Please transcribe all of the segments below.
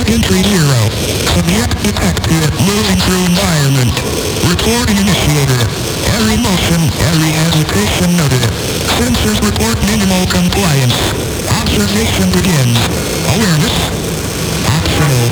Entry 0. Subject detected moving through environment. Recording initiated. Every motion, every hesitation noted. Sensors report minimal compliance. Observation begins. Awareness. Optional.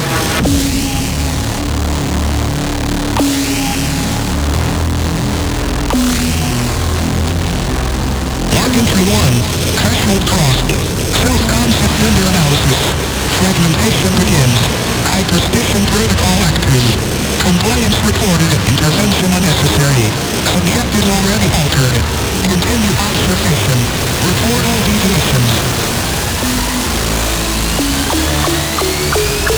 Log entry 1. Threshold crossed. Self-concept vendor analysis. Fragmentation begins. Hyperstition protocol active. Compliance reported. Intervention unnecessary. Subject is already altered. Continue observation. Report all deviations.